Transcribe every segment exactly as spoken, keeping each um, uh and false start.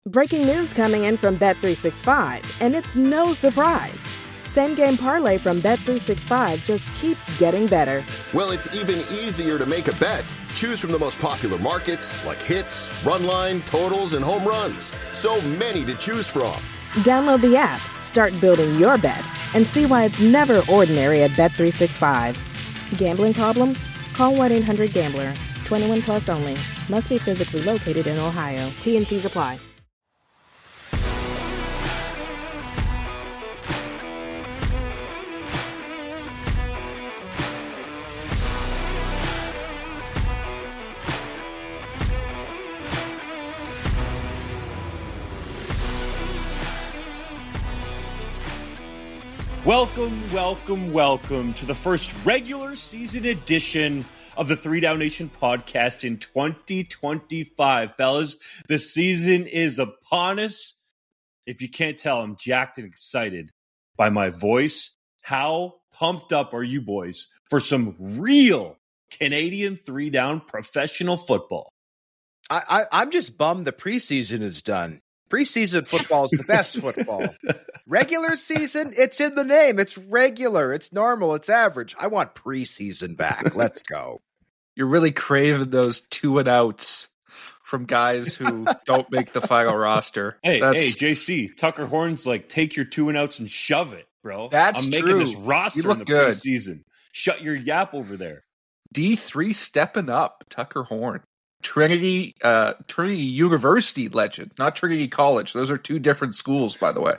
Breaking news coming in from Bet three sixty-five, and it's no surprise. Same Game Parlay from Bet three sixty-five just keeps getting better. Well, it's even easier to make a bet. Choose from the most popular markets, like hits, run line, totals, and home runs. So many to choose from. Download the app, start building your bet, and see why it's never ordinary at Bet three sixty-five. Gambling problem? Call one eight hundred gambler. twenty-one plus only. Must be physically located in Ohio. T and C's apply. Welcome, welcome, welcome to the first regular season edition of the Three Down Nation podcast in twenty twenty-five. Fellas, the season is upon us. If you can't tell, I'm jacked and excited by my voice. How pumped up are you boys for some real Canadian three-down professional football? I, I, I'm just bummed the preseason is done. Preseason football is the best football. Regular season, it's in the name. It's regular. It's normal. It's average. I want preseason back. Let's go. You're really craving those two and outs from guys who don't make the final roster. Hey, That's, hey, J C, Tucker Horn's like, take your two and outs and shove it, bro. That's I'm making true. this roster You look in the good. preseason. Shut your yap over there. D three stepping up, Tucker Horn. Trinity uh, Trinity University legend, not Trinity College. Those are two different schools, by the way.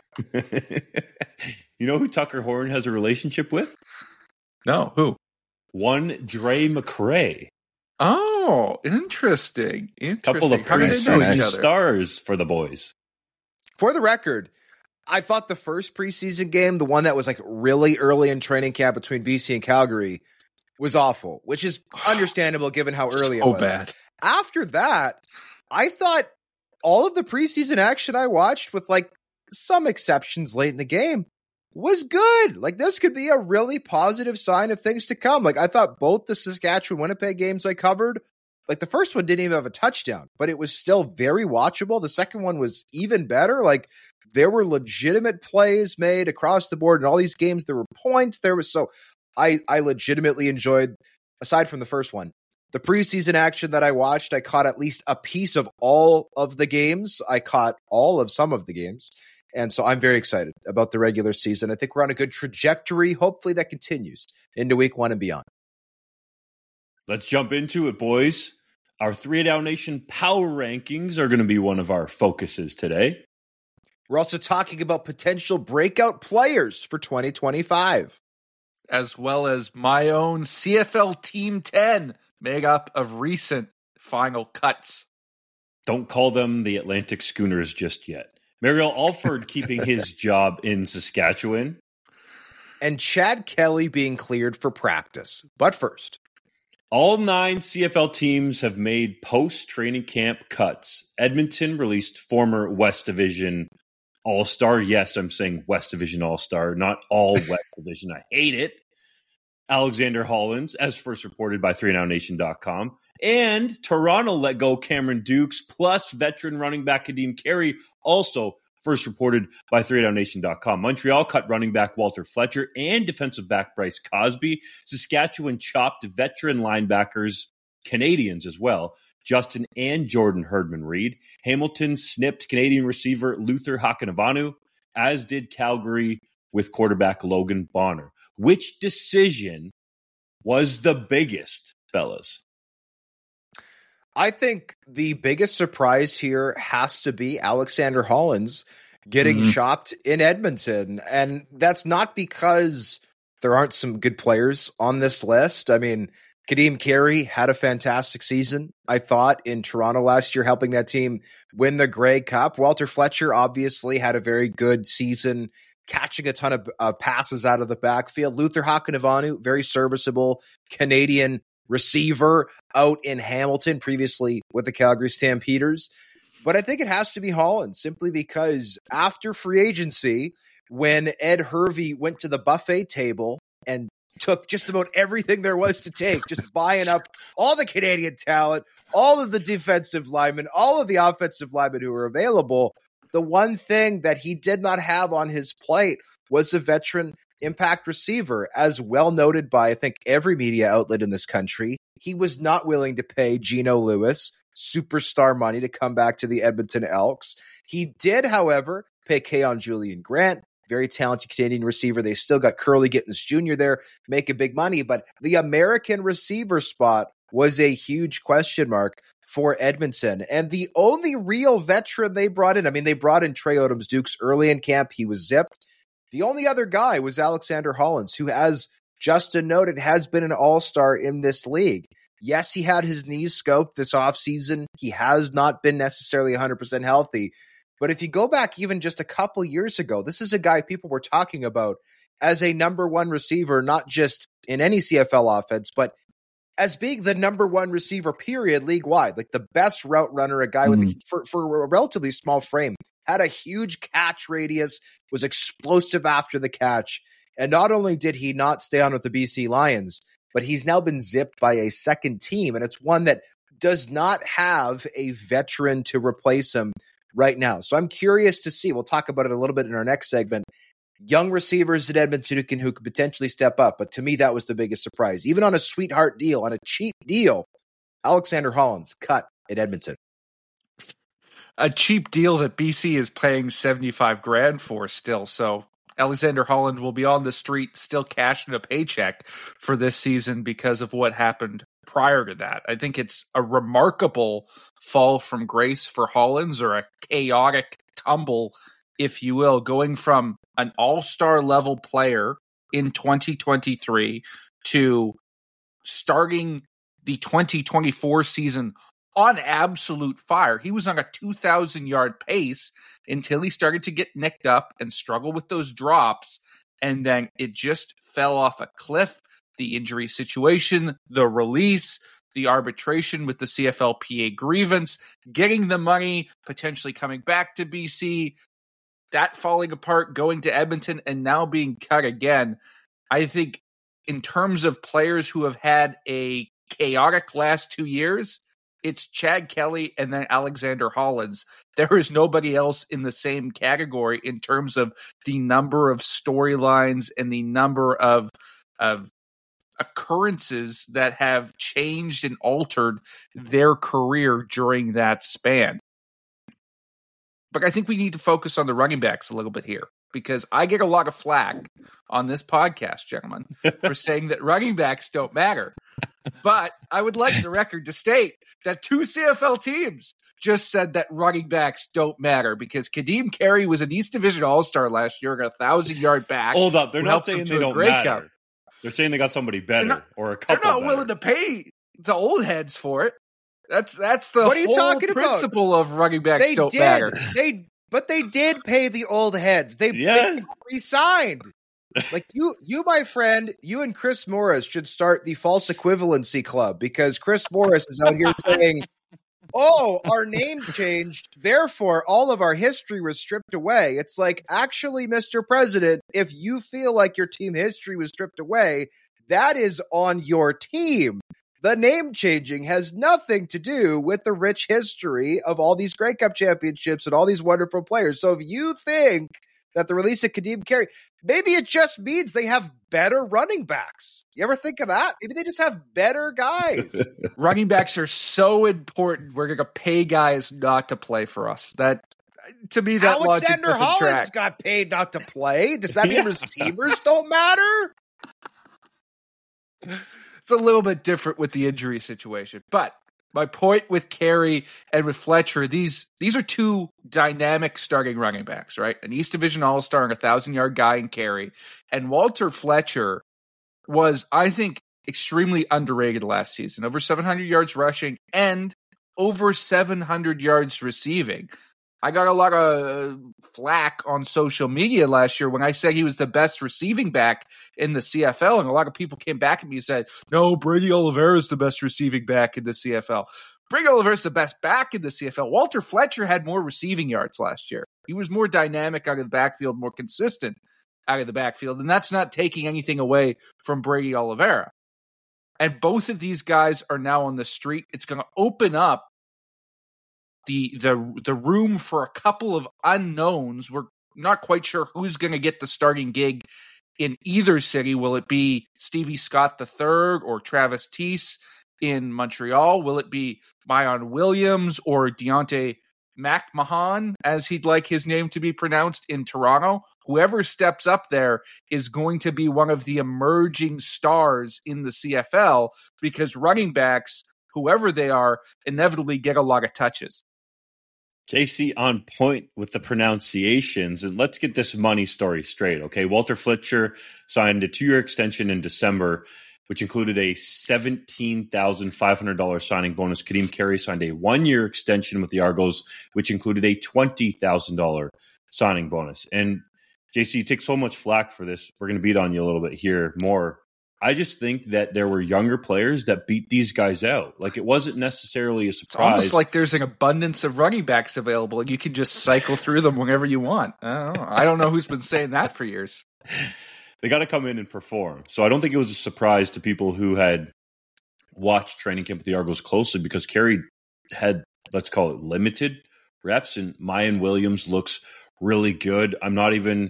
You know who Tucker Horn has a relationship with? No, who? One Dre McCray. Oh, interesting. Interesting. Couple of How do they know preseason each other? stars for the boys. For the record, I thought the first preseason game, the one that was like really early in training camp between B C and Calgary, was awful, which is understandable given how early so it was. bad. After that, I thought all of the preseason action I watched, with like some exceptions late in the game, was good. Like, this could be a really positive sign of things to come. Like, I thought both the Saskatchewan Winnipeg games I covered, like the first one didn't even have a touchdown, but it was still very watchable. The second one was even better. Like, there were legitimate plays made across the board in all these games. There were points. There was so I, I legitimately enjoyed, aside from the first one, the preseason action that I watched. I caught at least a piece of all of the games. I caught all of some of the games. And so I'm very excited about the regular season. I think we're on a good trajectory. Hopefully that continues into week one and beyond. Let's jump into it, boys. Our Three Down Nation power rankings are going to be one of our focuses today. We're also talking about potential breakout players for twenty twenty-five. As well as my own C F L Team ten, made up of recent final cuts. Don't call them the Atlantic Schooners just yet. Mariel Alford keeping his job in Saskatchewan. And Chad Kelly being cleared for practice. But first, all nine C F L teams have made post-training camp cuts. Edmonton released former West Division All-Star. Yes, I'm saying West Division All-Star, not all West Division. I hate it. Alexander Hollins, as first reported by three down nation dot com. And Toronto let go Cameron Dukes, plus veteran running back Kadeem Carey, also first reported by three down nation dot com. Montreal cut running back Walter Fletcher and defensive back Bryce Cosby. Saskatchewan chopped veteran linebackers, Canadians as well, Justin and Jordan Herdman-Reed. Hamilton snipped Canadian receiver Luther Hakanavanu, as did Calgary with quarterback Logan Bonner. Which decision was the biggest, fellas? I think the biggest surprise here has to be Alexander Hollins getting Mm-hmm. chopped in Edmonton. And that's not because there aren't some good players on this list. I mean, Kadeem Carey had a fantastic season, I thought, in Toronto last year, helping that team win the Grey Cup. Walter Fletcher obviously had a very good season, catching a ton of uh, passes out of the backfield. Luther Hakanavanu, very serviceable Canadian receiver out in Hamilton, previously with the Calgary Stampeders. But I think it has to be Hollins, simply because after free agency, when Ed Hervey went to the buffet table and took just about everything there was to take, just buying up all the Canadian talent, all of the defensive linemen, all of the offensive linemen who were available. The one thing that he did not have on his plate was a veteran impact receiver, as well noted by, I think, every media outlet in this country. He was not willing to pay Geno Lewis superstar money to come back to the Edmonton Elks. He did, however, pay Keon Julian Grant, very talented Canadian receiver. They still got Curly Gittens Junior there, making big money, but the American receiver spot was a huge question mark for Edmonton. And the only real veteran they brought in, I mean, they brought in Trey Odoms-Dukes early in camp. He was zipped. The only other guy was Alexander Hollins, who, as Justin noted, has been an all-star in this league. Yes, he had his knees scoped this offseason. He has not been necessarily one hundred percent healthy. But if you go back even just a couple years ago, this is a guy people were talking about as a number one receiver, not just in any C F L offense, but as being the number one receiver, period, league-wide. Like the best route runner, a guy with mm. a, for, for a relatively small frame, had a huge catch radius, was explosive after the catch. And not only did he not stay on with the B C Lions, but he's now been zipped by a second team, and it's one that does not have a veteran to replace him right now. So I'm curious to see. We'll talk about it a little bit in our next segment. Young receivers at Edmonton who can who could potentially step up, but to me, that was the biggest surprise. Even on a sweetheart deal, on a cheap deal, Alexander Hollins cut at Edmonton. A cheap deal that B C is paying seventy-five grand for still. So Alexander Holland will be on the street still cashing a paycheck for this season because of what happened prior to that. I think it's a remarkable fall from grace for Hollins, or a chaotic tumble, if you will, going from an all-star level player in twenty twenty-three to starting the twenty twenty-four season on absolute fire. He was on a two thousand yard pace until he started to get nicked up and struggle with those drops. And then it just fell off a cliff. The injury situation, the release, the arbitration with the C F L P A grievance, getting the money, potentially coming back to B C, that falling apart, going to Edmonton, and now being cut again. I think in terms of players who have had a chaotic last two years, it's Chad Kelly and then Alexander Hollins. There is nobody else in the same category in terms of the number of storylines and the number of of occurrences that have changed and altered their career during that span. But I think we need to focus on the running backs a little bit here, because I get a lot of flack on this podcast, gentlemen, for saying that running backs don't matter. But I would like the record to state that two C F L teams just said that running backs don't matter, because Kadeem Carey was an East Division All-Star last year, got a thousand-yard back. Hold up. They're not saying they don't matter. Count. They're saying they got somebody better, not, or a couple They're not better. willing to pay the old heads for it. That's that's the what are you whole talking principle about? of running backs they don't did. matter. They, but they did pay the old heads. They, yes. they re-signed. Like you, you, my friend, you and Chris Morris should start the false equivalency club, because Chris Morris is out here saying, oh, our name changed, therefore all of our history was stripped away. It's like, actually, Mister President, if you feel like your team history was stripped away, that is on your team. The name changing has nothing to do with the rich history of all these Grey Cup championships and all these wonderful players. So if you think that the release of Kadeem Carey, maybe it just means they have better running backs. You ever think of that? Maybe they just have better guys. Running backs are so important. We're going to pay guys not to play for us. That, to me, that Alexander logic doesn't Hollins track. got paid not to play. Does that mean receivers don't matter? It's a little bit different with the injury situation. But my point with Carey and with Fletcher, these these are two dynamic starting running backs, right? An East Division All-Star and a thousand-yard guy in Carey. And Walter Fletcher was, I think, extremely underrated last season. Over seven hundred yards rushing and over seven hundred yards receiving. I got a lot of flack on social media last year when I said he was the best receiving back in the C F L, and a lot of people came back at me and said, no, Brady Oliveira is the best receiving back in the C F L. Brady Oliveira is the best back in the C F L. Walter Fletcher had more receiving yards last year. He was more dynamic out of the backfield, more consistent out of the backfield, and that's not taking anything away from Brady Oliveira. And both of these guys are now on the street. It's going to open up the the the room for a couple of unknowns. We're not quite sure who's going to get the starting gig in either city. Will it be Stevie Scott the third or Travis Teese in Montreal? Will it be Mayan Williams or Deontay McMahon, as he'd like his name to be pronounced, in Toronto? Whoever steps up there is going to be one of the emerging stars in the C F L, because running backs, whoever they are, inevitably get a lot of touches. J C on point with the pronunciations. And let's get this money story straight, okay? Walter Fletcher signed a two-year extension in December, which included a seventeen thousand five hundred dollars signing bonus. Kadeem Carey signed a one-year extension with the Argos, which included a twenty thousand dollars signing bonus. And J C, you take so much flack for this. We're going to beat on you a little bit here more. I just think that there were younger players that beat these guys out. Like, it wasn't necessarily a surprise. It's almost like there's an abundance of running backs available, and you can just cycle through them whenever you want. I don't know, I don't know who's been saying that for years. They got to come in and perform. So I don't think it was a surprise to people who had watched training camp with the Argos closely, because Carey had, let's call it, limited reps, and Mayan Williams looks really good. I'm not even,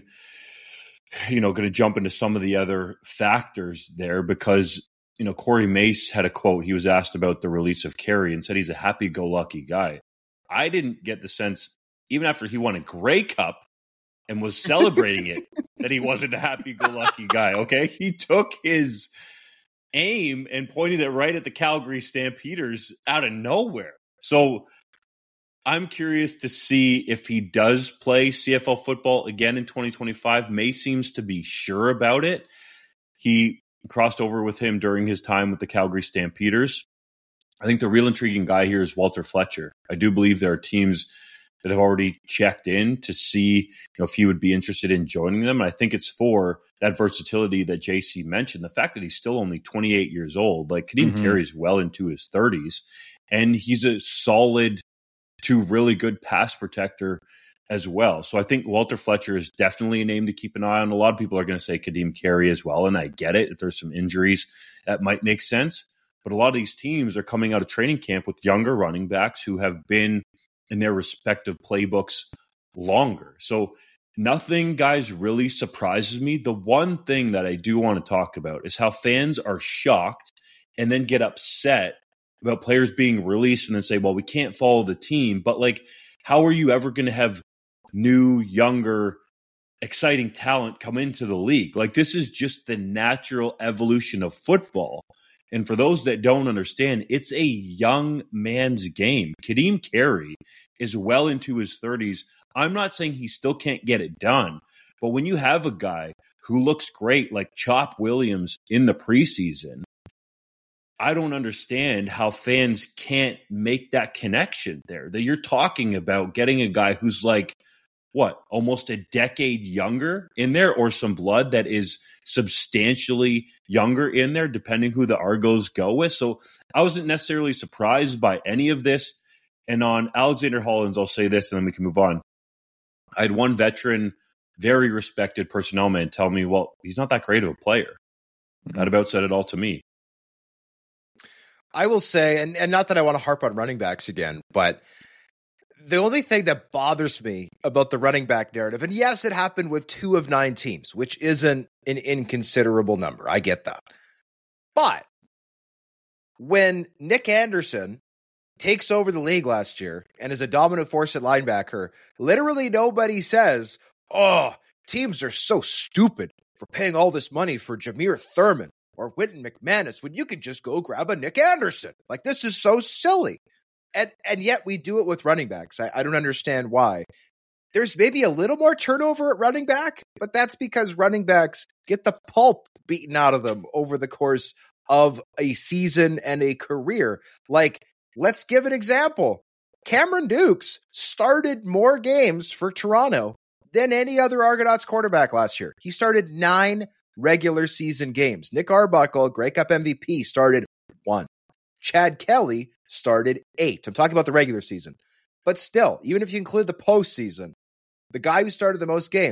you know, going to jump into some of the other factors there, because, you know, Corey Mace had a quote. He was asked about the release of Carey and said he's a happy-go-lucky guy. I didn't get the sense, even after he won a Grey Cup and was celebrating it, that he wasn't a happy-go-lucky guy, okay? He took his aim and pointed it right at the Calgary Stampeders out of nowhere. So I'm curious to see if he does play C F L football again in twenty twenty-five. May seems to be sure about it. He crossed over with him during his time with the Calgary Stampeders. I think the real intriguing guy here is Walter Fletcher. I do believe there are teams that have already checked in to see, you know, if he would be interested in joining them. And I think it's for that versatility that J C mentioned. The fact that he's still only twenty-eight years old, like Kadeem mm-hmm. Carey is well into his thirties, and he's a solid to really good pass protector as well. So I think Walter Fletcher is definitely a name to keep an eye on. A lot of people are going to say Kadeem Carey as well, and I get it. If there's some injuries, that might make sense. But a lot of these teams are coming out of training camp with younger running backs who have been in their respective playbooks longer. So nothing, guys, really surprises me. The one thing that I do want to talk about is how fans are shocked and then get upset about players being released and then say, well, we can't follow the team. But, like, how are you ever going to have new, younger, exciting talent come into the league? Like, this is just the natural evolution of football. And for those that don't understand, it's a young man's game. Kadeem Carey is well into his thirties. I'm not saying he still can't get it done, but when you have a guy who looks great like Chop Williams in the preseason, I don't understand how fans can't make that connection there. That you're talking about getting a guy who's like, what, almost a decade younger in there, or some blood that is substantially younger in there, depending who the Argos go with. So I wasn't necessarily surprised by any of this. And on Alexander Hollins, I'll say this, and then we can move on. I had one veteran, very respected personnel man tell me, well, he's not that great of a player. Mm-hmm. That about said it all to me. I will say, and, and not that I want to harp on running backs again, but the only thing that bothers me about the running back narrative, and yes, it happened with two of nine teams, which isn't an inconsiderable number. I get that. But when Nick Anderson takes over the league last year and is a dominant force at linebacker, literally nobody says, oh, teams are so stupid for paying all this money for Jameer Thurman or Wynton McManus when you could just go grab a Nick Anderson. Like, this is so silly. And and yet we do it with running backs. I, I don't understand why. There's maybe a little more turnover at running back, but that's because running backs get the pulp beaten out of them over the course of a season and a career. Like, let's give an example. Cameron Dukes started more games for Toronto than any other Argonauts quarterback last year. He started nine regular season games. Nick Arbuckle, Grey Cup M V P, started one. Chad Kelly started eight. I'm talking about the regular season. But still, even if you include the postseason, the guy who started the most games,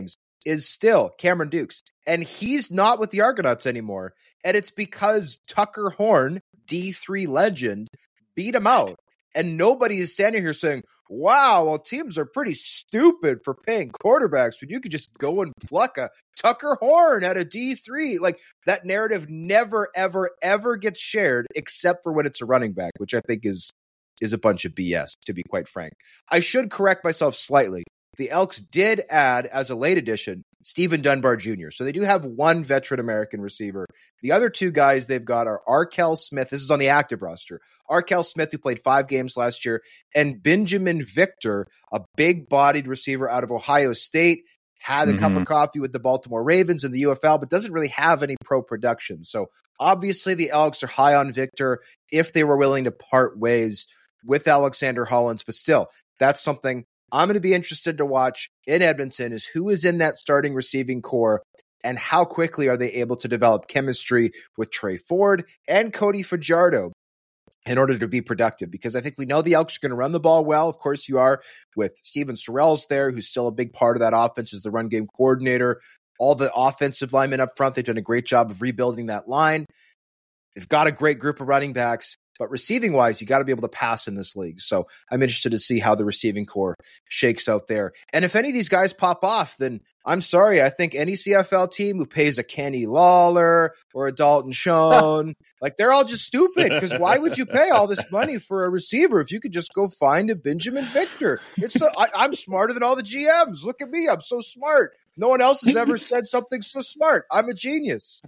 is still Cameron Dukes. And he's not with the Argonauts anymore. And it's because Tucker Horn, D three legend, beat him out. And nobody is standing here saying, wow, well, teams are pretty stupid for paying quarterbacks when you could just go and pluck a Tucker Horn at a D three. Like, that narrative never, ever, ever gets shared except for when it's a running back, which I think is is a bunch of B S, to be quite frank. I should correct myself slightly. The Elks did add, as a late addition, Stephen Dunbar Junior So they do have one veteran American receiver. The other two guys they've got are Arkell Smith. This is on the active roster. Arkell Smith, who played five games last year, and Benjamin Victor, a big-bodied receiver out of Ohio State, had a mm-hmm. cup of coffee with the Baltimore Ravens in the U F L, but doesn't really have any pro production. So obviously the Elks are high on Victor if they were willing to part ways with Alexander Hollins. But still, that's something I'm going to be interested to watch in Edmonton, is who is in that starting receiving core and how quickly are they able to develop chemistry with Trey Ford and Cody Fajardo in order to be productive. Because I think we know the Elks are going to run the ball well. Of course you are, with Steven Sorrells there, who's still a big part of that offense as the run game coordinator. All the offensive linemen up front, they've done a great job of rebuilding that line. They've got a great group of running backs. But receiving-wise, you got to be able to pass in this league. So I'm interested to see how the receiving core shakes out there. And if any of these guys pop off, then I'm sorry. I think any C F L team who pays a Kenny Lawler or a Dalton Schoen, like, they're all just stupid, because why would you pay all this money for a receiver if you could just go find a Benjamin Victor? It's so, I, I'm smarter than all the G Ms. Look at me. I'm so smart. No one else has ever said something so smart. I'm a genius.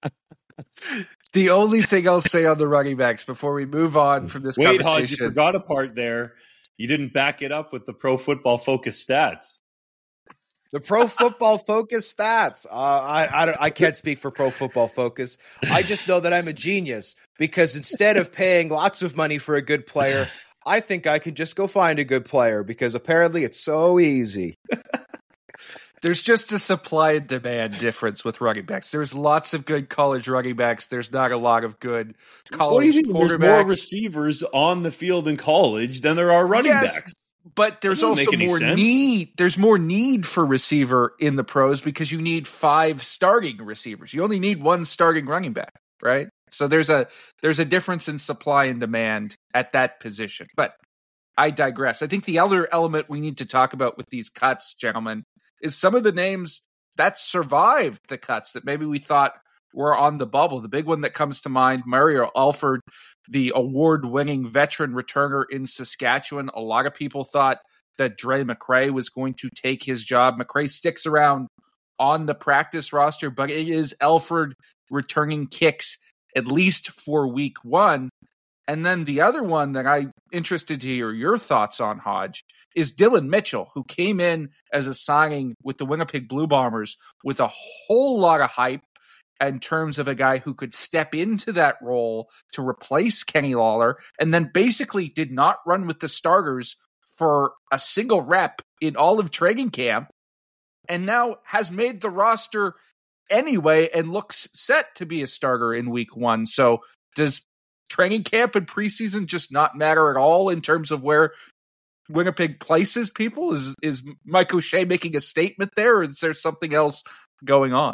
The only thing I'll say on the running backs before we move on from this Wait, conversation. Hodge, you forgot a part there. You didn't back it up with the Pro Football Focus stats. The Pro Football Focus stats. Uh, I I, don't, I can't speak for Pro Football Focus. I just know that I'm a genius, because instead of paying lots of money for a good player, I think I can just go find a good player, because apparently it's so easy. There's just a supply and demand difference with running backs. There's lots of good college running backs. There's not a lot of good college what do you mean? quarterbacks. There's more receivers on the field in college than there are running yes, backs. But there's also more sense. need. There's more need for receiver in the pros, because you need five starting receivers. You only need one starting running back, right? So there's a there's a difference in supply and demand at that position. But I digress. I think the other element we need to talk about with these cuts, gentlemen, is some of the names that survived the cuts that maybe we thought were on the bubble. The big one that comes to mind, Mario Alford, the award-winning veteran returner in Saskatchewan. A lot of people thought that Dre McRae was going to take his job. McRae sticks around on the practice roster, but it is Alford returning kicks at least for week one. And then the other one that I'm interested to hear your thoughts on, Hodge, is Dylan Mitchell, who came in as a signing with the Winnipeg Blue Bombers with a whole lot of hype in terms of a guy who could step into that role to replace Kenny Lawler, and then basically did not run with the starters for a single rep in all of training camp, and now has made the roster anyway and looks set to be a starter in week one. So does training camp and preseason just not matter at all in terms of where Winnipeg places people? Is is Mike O'Shea making a statement there, or is there something else going on?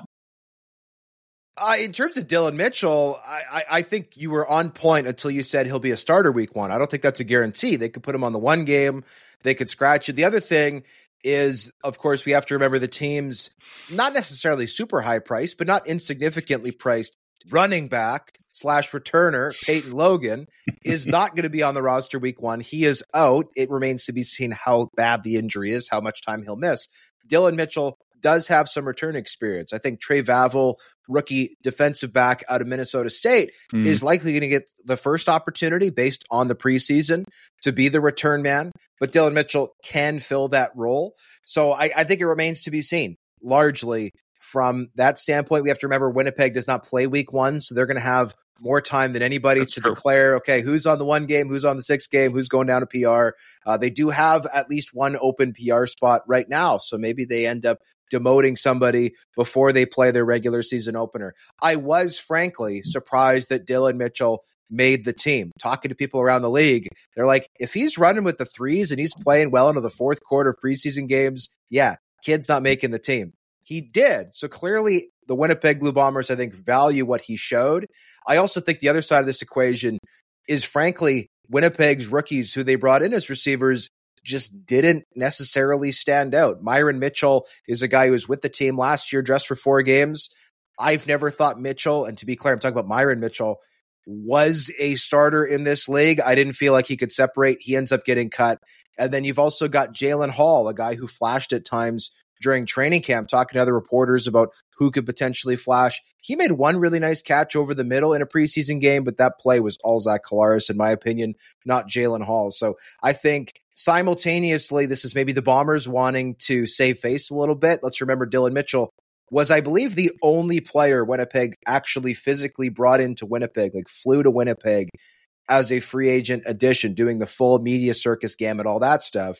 Uh, in terms of Dylan Mitchell, I, I, I think you were on point until you said he'll be a starter week one. I don't think that's a guarantee. They could put him on the one game. They could scratch it. The other thing is, of course, we have to remember the team's not necessarily super high priced, but not insignificantly priced running back slash returner, Peyton Logan, is not going to be on the roster week one. He is out. It remains to be seen how bad the injury is, how much time he'll miss. Dylan Mitchell does have some return experience. I think Trey Vavel, rookie defensive back out of Minnesota State, mm. is likely going to get the first opportunity based on the preseason to be the return man. But Dylan Mitchell can fill that role. So I, I think it remains to be seen largely from that standpoint. We have to remember Winnipeg does not play week one, so they're going to have more time than anybody That's to true. declare, okay, who's on the one game, who's on the sixth game, who's going down to P R. Uh, they do have at least one open P R spot right now, so maybe they end up demoting somebody before they play their regular season opener. I was, frankly, surprised that Dylan Mitchell made the team. Talking to people around the league, they're like, if he's running with the threes and he's playing well into the fourth quarter of preseason games, yeah, kid's not making the team. He did. So clearly the Winnipeg Blue Bombers, I think, value what he showed. I also think the other side of this equation is, frankly, Winnipeg's rookies who they brought in as receivers just didn't necessarily stand out. Myron Mitchell is a guy who was with the team last year just for four games. I've never thought Mitchell, and to be clear, I'm talking about Myron Mitchell, was a starter in this league. I didn't feel like he could separate. He ends up getting cut. And then you've also got Jalen Hall, a guy who flashed at times during training camp, talking to other reporters about who could potentially flash. He made one really nice catch over the middle in a preseason game, but that play was all Zach Collaros, in my opinion, not Jalen Hall. So I think simultaneously, this is maybe the Bombers wanting to save face a little bit. Let's remember Dylan Mitchell was, I believe, the only player Winnipeg actually physically brought into Winnipeg, like flew to Winnipeg as a free agent addition, doing the full media circus gamut, all that stuff.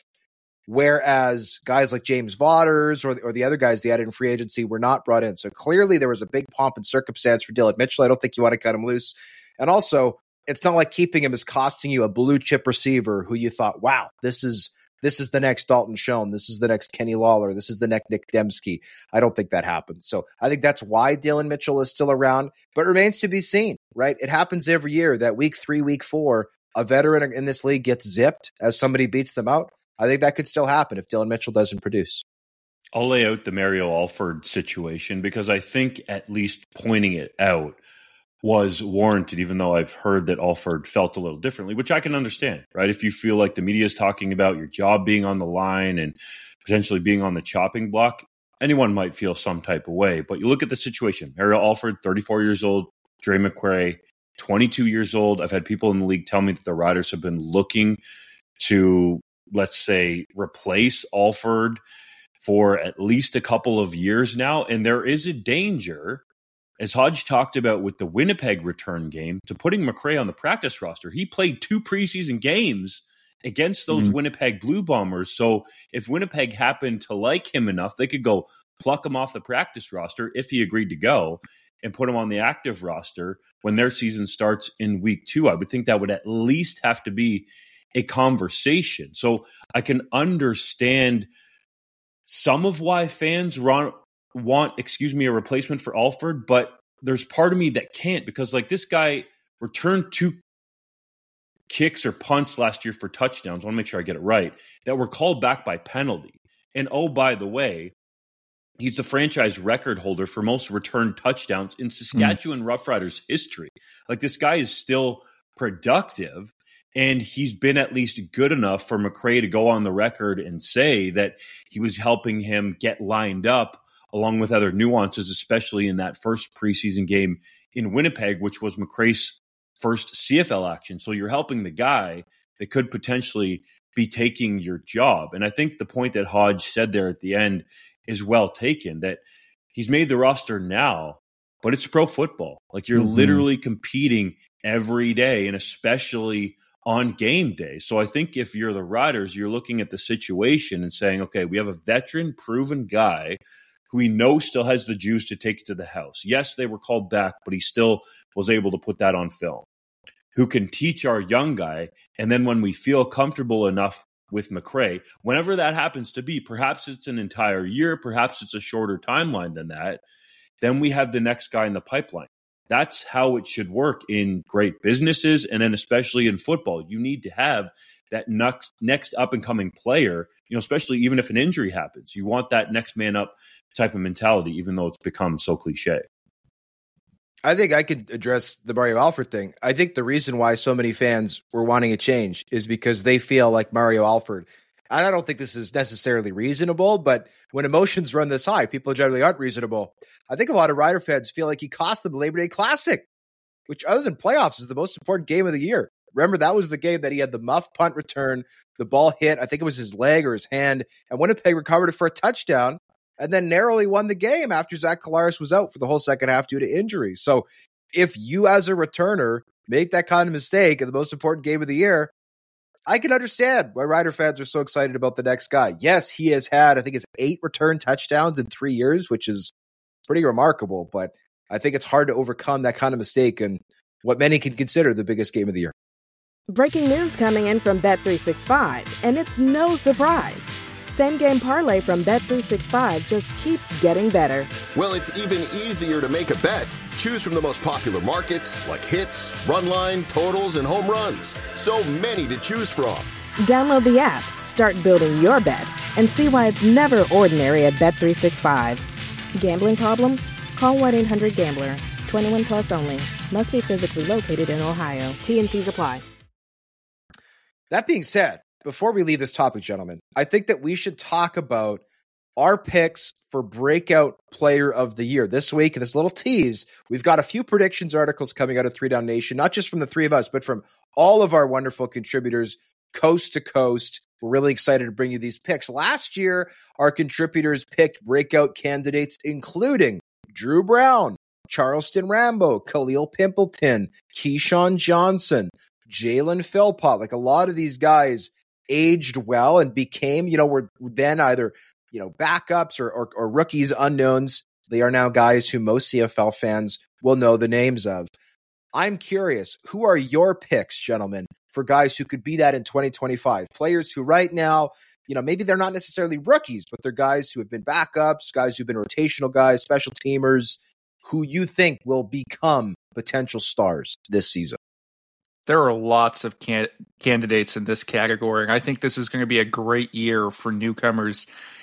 Whereas guys like James Vaughters or, or the other guys they added in free agency were not brought in. So clearly there was a big pomp and circumstance for Dylan Mitchell. I don't think you want to cut him loose. And also, it's not like keeping him is costing you a blue chip receiver who you thought, wow, this is this is the next Dalton Schoen. This is the next Kenny Lawler. This is the next Nick Dembski. I don't think that happens. So I think that's why Dylan Mitchell is still around, but it remains to be seen, right? It happens every year that week three, week four, a veteran in this league gets zipped as somebody beats them out. I think that could still happen if Dylan Mitchell doesn't produce. I'll lay out the Mario Alford situation because I think at least pointing it out was warranted, even though I've heard that Alford felt a little differently, which I can understand, right? If you feel like the media is talking about your job being on the line and potentially being on the chopping block, anyone might feel some type of way. But you look at the situation. Mario Alford, thirty-four years old, Dre McRae, twenty-two years old. I've had people in the league tell me that the Riders have been looking to, let's say, replace Alford for at least a couple of years now. And there is a danger, as Hodge talked about with the Winnipeg return game, to putting McRae on the practice roster. He played two preseason games against those mm-hmm. Winnipeg Blue Bombers. So if Winnipeg happened to like him enough, they could go pluck him off the practice roster if he agreed to go and put him on the active roster when their season starts in week two. I would think that would at least have to be a conversation. So I can understand some of why fans run, want, excuse me, a replacement for Alford, but there's part of me that can't, because like this guy returned two kicks or punts last year for touchdowns. I want to make sure I get it right, that were called back by penalty. And oh, by the way, he's the franchise record holder for most returned touchdowns in Saskatchewan mm. Roughriders history. Like this guy is still productive. And he's been at least good enough for McRae to go on the record and say that he was helping him get lined up along with other nuances, especially in that first preseason game in Winnipeg, which was McRae's first C F L action. So you're helping the guy that could potentially be taking your job. And I think the point that Hodge said there at the end is well taken, that he's made the roster now, but it's pro football. Like you're mm-hmm. literally competing every day, and especially on game day. So I think if you're the Riders, you're looking at the situation and saying, okay, we have a veteran, proven guy who we know still has the juice to take it to the house. Yes, they were called back, but he still was able to put that on film. Who can teach our young guy, and then when we feel comfortable enough with McRae, whenever that happens to be, perhaps it's an entire year, perhaps it's a shorter timeline than that, then we have the next guy in the pipeline. That's how it should work in great businesses, and then especially in football. You need to have that next next up and coming player, you know, especially even if an injury happens. You want that next man up type of mentality, even though it's become so cliche. I think I could address the Mario Alford thing. I think the reason why so many fans were wanting a change is because they feel like Mario Alford, and I don't think this is necessarily reasonable, but when emotions run this high, people generally aren't reasonable. I think a lot of Rider fans feel like he cost them the Labor Day Classic, which other than playoffs is the most important game of the year. Remember, that was the game that he had the muff punt return, the ball hit, I think it was his leg or his hand, and Winnipeg recovered it for a touchdown and then narrowly won the game after Zach Collaros was out for the whole second half due to injury. So if you as a returner make that kind of mistake in the most important game of the year, I can understand why Rider fans are so excited about the next guy. Yes, he has had, I think it's eight return touchdowns in three years, which is pretty remarkable, but I think it's hard to overcome that kind of mistake in what many can consider the biggest game of the year. Breaking news coming in from Bet three sixty-five, and it's no surprise. Same Game Parlay from Bet three sixty-five just keeps getting better. Well, it's even easier to make a bet. Choose from the most popular markets like hits, run line, totals, and home runs. So many to choose from. Download the app, start building your bet, and see why it's never ordinary at Bet three sixty-five. Gambling problem? Call one eight hundred gambler. twenty-one plus only. Must be physically located in Ohio. T and C's apply. That being said, before we leave this topic, gentlemen, I think that we should talk about our picks for breakout player of the year. This week, this little tease, we've got a few predictions articles coming out of Three Down Nation, not just from the three of us, but from all of our wonderful contributors coast to coast. We're really excited to bring you these picks. Last year, our contributors picked breakout candidates, including Drew Brown, Charleston Rambo, Khalil Pimpleton, Keyshawn Johnson, Jalen Philpott. Like a lot of these guys aged well and became, you know, were then either, you know, backups or, or, or rookies, unknowns. They are now guys who most C F L fans will know the names of. I'm curious, who are your picks, gentlemen, for guys who could be that in twenty twenty-five? Players who right now, you know, maybe they're not necessarily rookies, but they're guys who have been backups, guys who've been rotational guys, special teamers, who you think will become potential stars this season. There are lots of can- candidates in this category, and I think this is going to be a great year for newcomers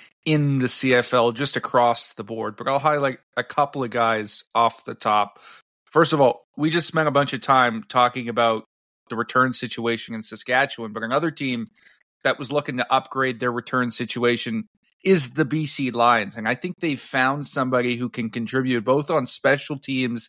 in the C F L just across the board. But I'll highlight a couple of guys off the top. First of all, we just spent a bunch of time talking about the return situation in Saskatchewan, but another team that was looking to upgrade their return situation is the B C Lions. And I think they've found somebody who can contribute both on special teams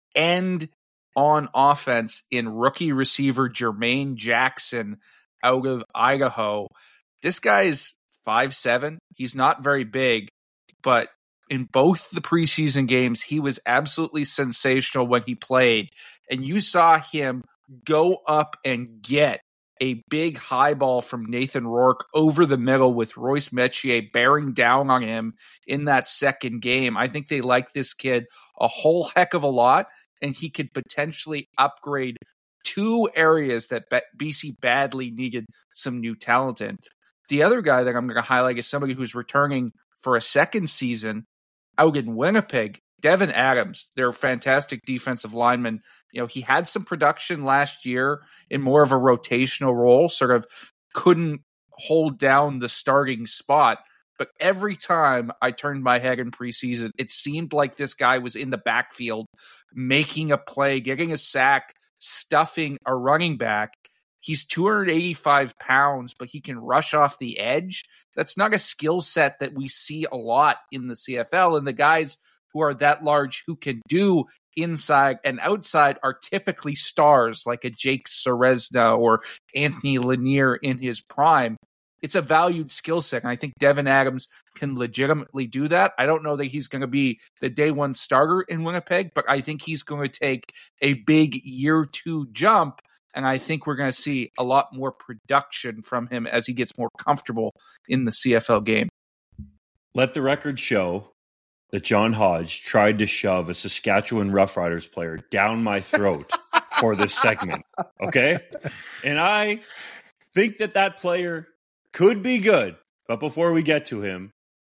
and on offense in rookie receiver Jermaine Jackson out of Idaho. This guy's five seven. He's not very big, but in both the preseason games, he was absolutely sensational when he played. And you saw him go up and get a big high ball from Nathan Rourke over the middle with Royce Metier bearing down on him in that second game. I think they like this kid a whole heck of a lot, and he could potentially upgrade two areas that B C badly needed some new talent in. The other guy that I'm going to highlight is somebody who's returning for a second season out in Winnipeg, Devin Adams, their fantastic defensive lineman. You know, he had some production last year in more of a rotational role, sort of couldn't hold down the starting spot. But every time I turned my head in preseason, it seemed like this guy was in the backfield, making a play, getting a sack, stuffing a running back. He's two hundred eighty-five pounds, but he can rush off the edge. That's not a skill set that we see a lot in the C F L. And the guys who are that large who can do inside and outside are typically stars like a Jake Ceresna or Anthony Lanier in his prime. It's a valued skill set, and I think Devin Adams can legitimately do that. I don't know that he's going to be the day one starter in Winnipeg, but I think he's going to take a big year two jump, and I think we're going to see a lot more production from him as he gets more comfortable in the C F L game. Let the record show that John Hodge tried to shove a Saskatchewan Roughriders player down my throat for this segment, okay? And I think that that player could be good. But before we get to him,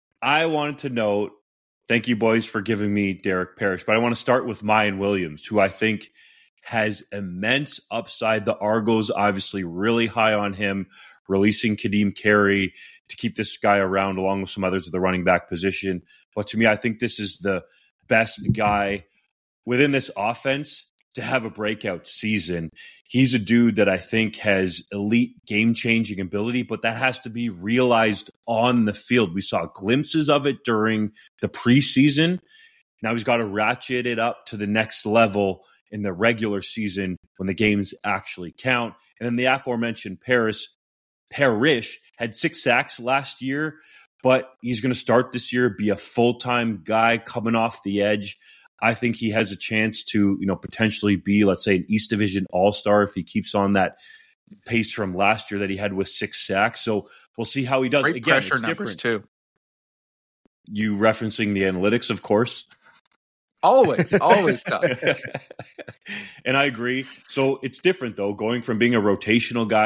I wanted to note, thank you, boys, for giving me Derek Parrish, but I want to start with Mayan Williams, who I think has immense upside. The Argos obviously really high on him, releasing Kadeem Carey to keep this guy around along with some others at the running back position. But to me, I think this is the best guy within this offense to have a breakout season. He's a dude that I think has elite game-changing ability, but that has to be realized on the field. We saw glimpses of it during the preseason. Now he's got to ratchet it up to the next level in the regular season when the games actually count. And then the aforementioned Paris, Parrish had six sacks last year, but he's going to start this year, be a full-time guy coming off the edge. I think he has a chance to, you know, potentially be, let's say, an East Division All-Star if he keeps on that pace from last year that he had with six sacks. So we'll see how he does. Great Again, pressure it's numbers different. too. You referencing the analytics, of course. Always, always tough. And I agree. So it's different, though, going from being a rotational guy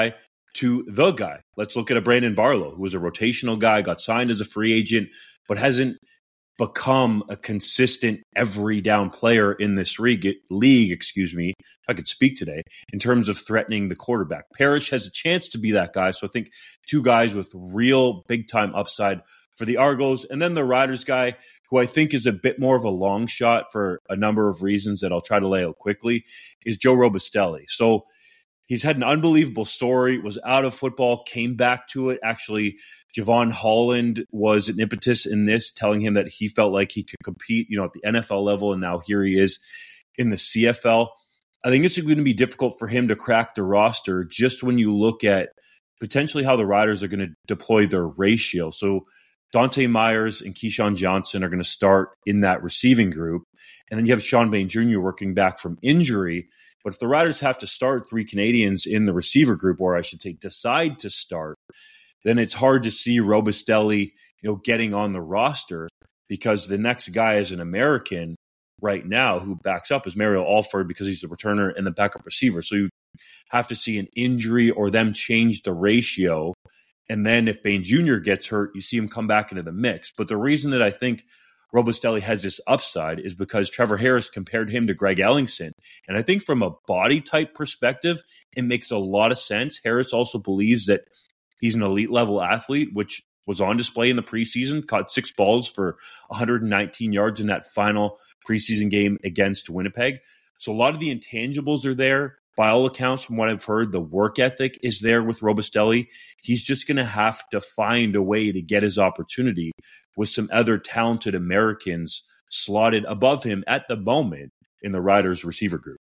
to the guy. Let's look at a Brandon Barlow, who was a rotational guy, got signed as a free agent, but hasn't become a consistent every down player in this league, league, excuse me, if I could speak today, in terms of threatening the quarterback. Parrish has a chance to be that guy. So I think two guys with real big-time upside for the Argos. And then the Riders guy, who I think is a bit more of a long shot for a number of reasons that I'll try to lay out quickly, is Joe Robustelli. So he's had an unbelievable story, was out of football, came back to it. Actually, Javon Holland was an impetus in this, telling him that he felt like he could compete, you know, at the N F L level, and now here he is in the C F L. I think it's going to be difficult for him to crack the roster just when you look at potentially how the Riders are going to deploy their ratio. So Dante Myers and Keyshawn Johnson are going to start in that receiving group. And then you have Sean Bain Junior working back from injury. But if the Riders have to start three Canadians in the receiver group, or I should say decide to start, then it's hard to see Robustelli, you know, getting on the roster, because the next guy is an American right now who backs up is Mario Alford, because he's the returner and the backup receiver. So you have to see an injury or them change the ratio. And then if Bain Junior gets hurt, you see him come back into the mix. But the reason that I think Robustelli has this upside is because Trevor Harris compared him to Greg Ellingson. And I think from a body type perspective, it makes a lot of sense. Harris also believes that he's an elite level athlete, which was on display in the preseason, caught six balls for one hundred nineteen yards in that final preseason game against Winnipeg. So a lot of the intangibles are there. By all accounts, from what I've heard, the work ethic is there with Robustelli. He's just going to have to find a way to get his opportunity with some other talented Americans slotted above him at the moment in the Riders receiver group.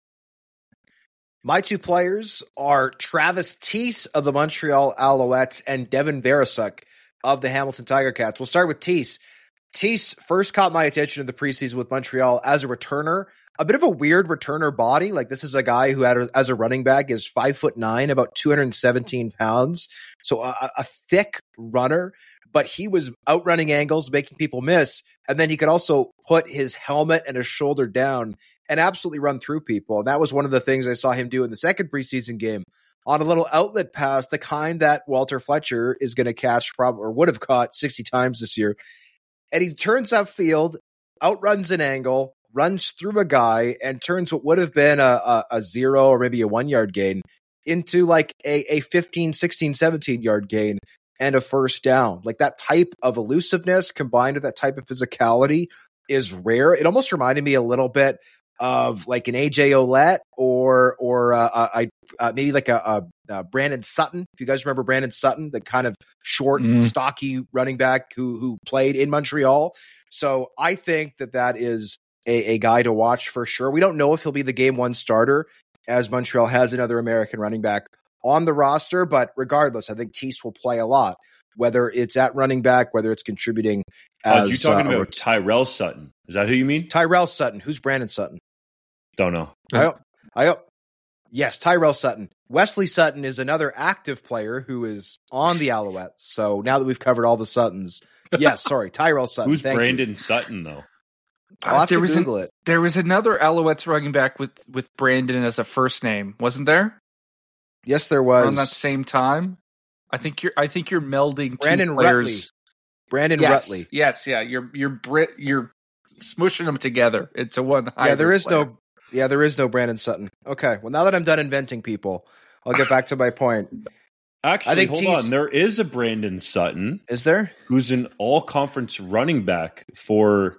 My two players are Travis Teese of the Montreal Alouettes and Devin Verasuk of the Hamilton Tiger Cats. We'll start with Teese. Teese first caught my attention in the preseason with Montreal as a returner. A bit of a weird returner body. Like, this is a guy who, had a, as a running back, is five foot nine, about two hundred seventeen pounds. So a, a thick runner, but he was outrunning angles, making people miss. And then he could also put his helmet and his shoulder down and absolutely run through people. And that was one of the things I saw him do in the second preseason game on a little outlet pass, the kind that Walter Fletcher is going to catch, probably, or would have caught sixty times this year. And he turns upfield, outruns an angle, runs through a guy, and turns what would have been a, a, a zero or maybe a one-yard gain into like a, a fifteen, sixteen, seventeen-yard gain and a first down. Like, that type of elusiveness combined with that type of physicality is rare. It almost reminded me a little bit of like an A J Olette or or uh, I uh, maybe like a, a, a Brandon Sutton. If you guys remember Brandon Sutton, the kind of short, mm. stocky running back who who played in Montreal. So I think that that is a, a guy to watch for sure. We don't know if he'll be the game one starter, as Montreal has another American running back on the roster. But regardless, I think Teese will play a lot, whether it's at running back, whether it's contributing as. Uh, you're talking uh, about Tyrell Sutton. Is that who you mean? Tyrell Sutton. Who's Brandon Sutton? Don't know. I, I, yes, Tyrell Sutton. Wesley Sutton is another active player who is on the Alouettes. So now that we've covered all the Suttons, yes, sorry, Tyrell Sutton. Who's Thank Brandon you. Sutton, though? I'll have there to was Google an, it. There was another Alouettes running back with, with Brandon as a first name, wasn't there? Yes, there was. Around that same time? I think you're I think you're melding Brandon two players. Rutley. Brandon yes, Rutley. Yes, yeah. You're you're Brit you're smushing them together. It's a one. Yeah, there is player. no Yeah, there is no Brandon Sutton. Okay. Well, now that I'm done inventing people, I'll get back to my point. Actually, I think hold Teese, on. There is a Brandon Sutton. Is there? Who's an all-conference running back for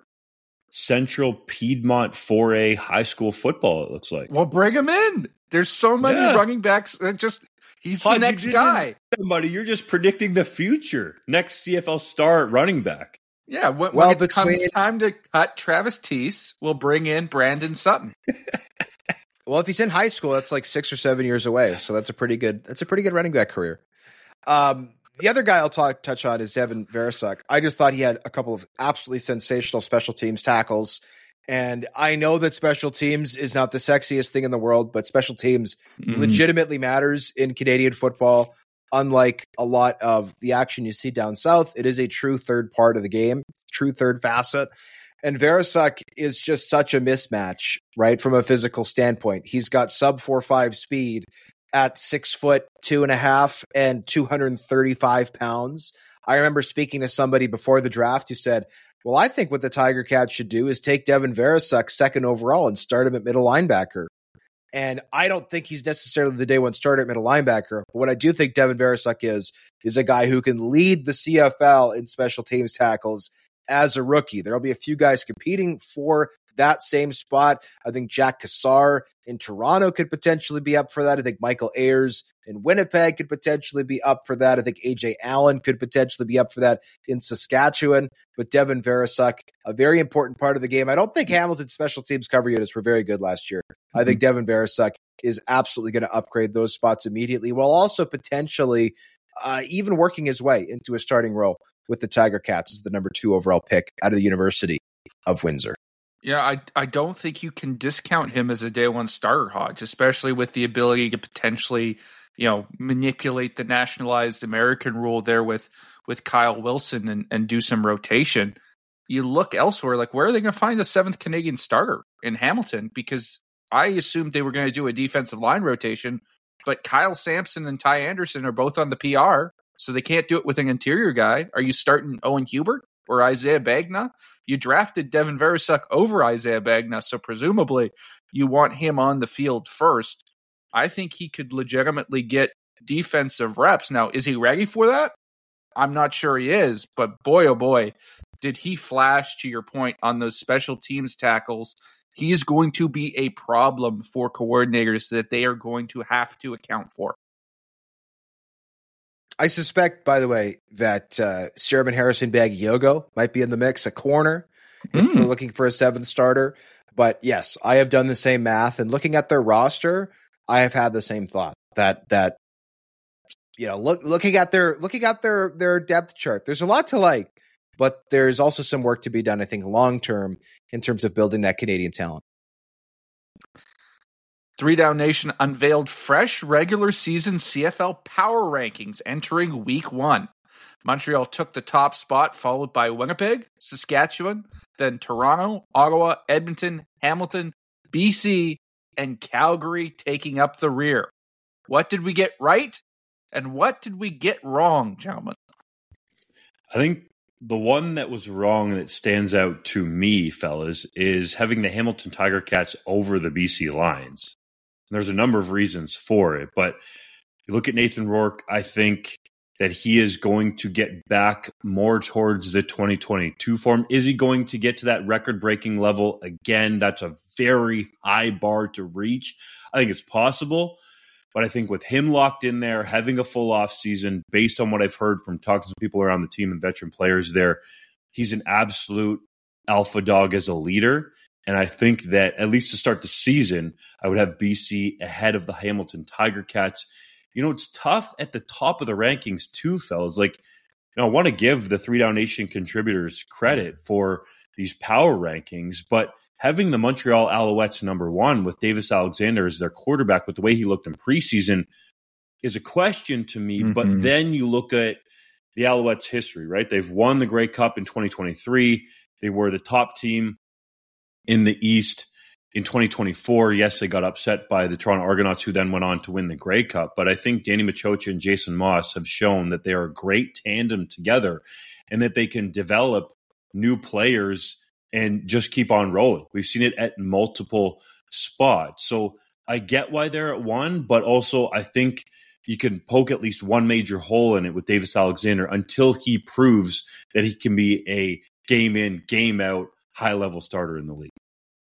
Central Piedmont four A high school football, it looks like. Well, bring him in. There's so many Yeah. running backs. That just he's How'd the you next do guy. that, buddy? You're just predicting the future. Next C F L star at running back. Yeah, when, Well, when it between- comes time to cut Travis Teese, we'll bring in Brandon Sutton. Well, if he's in high school, that's like six or seven years away. So that's a pretty good. That's a pretty good running back career. Um, the other guy I'll talk touch on is Devin Verasuk. I just thought he had a couple of absolutely sensational special teams tackles, and I know that special teams is not the sexiest thing in the world, but special teams Mm-hmm. legitimately matters in Canadian football. Unlike a lot of the action you see down south, it is a true third part of the game, true third facet. And Verasuk is just such a mismatch, right, from a physical standpoint. He's got sub four five speed, at six foot two and a half and two hundred thirty-five pounds. I remember speaking to somebody before the draft who said, well, I think what the Tiger Cats should do is take Devin Verasuk second overall and start him at middle linebacker. And I don't think he's necessarily the day one starter at middle linebacker. But what I do think Devin Verasuk is, is a guy who can lead the C F L in special teams tackles as a rookie. There'll be a few guys competing for that same spot. I think Jack Cassar in Toronto could potentially be up for that. I think Michael Ayers in Winnipeg could potentially be up for that. I think A J Allen could potentially be up for that in Saskatchewan. But Devin Verasuk, a very important part of the game. I don't think Hamilton's special teams cover units were very good last year. I think Devin Verasuk is absolutely going to upgrade those spots immediately, while also potentially uh, even working his way into a starting role with the Tiger Cats as the number two overall pick out of the University of Windsor. Yeah, I I don't think you can discount him as a day one starter, Hodge, especially with the ability to potentially, you know, manipulate the nationalized American rule there with with Kyle Wilson and, and do some rotation. You look elsewhere, like where are they going to find a seventh Canadian starter in Hamilton? Because I assumed they were going to do a defensive line rotation, but Kyle Sampson and Ty Anderson are both on the P R, so they can't do it with an interior guy. Are you starting Owen Hubert or Isaiah Bagna? You drafted Devin Verasuk over Isaiah Bagna, so presumably you want him on the field first. I think he could legitimately get defensive reps. Now, is he ready for that? I'm not sure he is, but boy, oh boy, did he flash, to your point, on those special teams tackles. He is going to be a problem for coordinators that they are going to have to account for. I suspect, by the way, that uh, Sherman Harrison Bagiogo might be in the mix, a corner, mm. if they're looking for a seventh starter. But yes, I have done the same math, and looking at their roster, I have had the same thought that that you know, look looking at their looking at their their depth chart, there's a lot to like, but there's also some work to be done, I think, long term in terms of building that Canadian talent. Three Down Nation unveiled fresh regular season C F L power rankings entering week one. Montreal took the top spot, followed by Winnipeg, Saskatchewan, then Toronto, Ottawa, Edmonton, Hamilton, B C, and Calgary taking up the rear. What did we get right? And what did we get wrong, gentlemen? I think the one that was wrong that stands out to me, fellas, is having the Hamilton Tiger Cats over the B C Lions. And there's a number of reasons for it, but you look at Nathan Rourke, I think that he is going to get back more towards the twenty twenty-two form. Is he going to get to that record-breaking level again? That's a very high bar to reach. I think it's possible, but I think with him locked in there, having a full off season, based on what I've heard from talking to people around the team and veteran players there, he's an absolute alpha dog as a leader. And I think that at least to start the season, I would have B C ahead of the Hamilton Tiger Cats. You know, it's tough at the top of the rankings too, fellas. Like, you know, I want to give the Three Down Nation contributors credit for these power rankings, but having the Montreal Alouettes number one with Davis Alexander as their quarterback with the way he looked in preseason is a question to me. Mm-hmm. But then you look at the Alouettes' history, right? They've won the Grey Cup in twenty twenty-three. They were the top team in the East in twenty twenty-four. Yes, they got upset by the Toronto Argonauts, who then went on to win the Grey Cup. But I think Danny Machocha and Jason Moss have shown that they are a great tandem together and that they can develop new players and just keep on rolling. We've seen it at multiple spots. So I get why they're at one, but also I think you can poke at least one major hole in it with Davis Alexander until he proves that he can be a game in, game out, high-level starter in the league.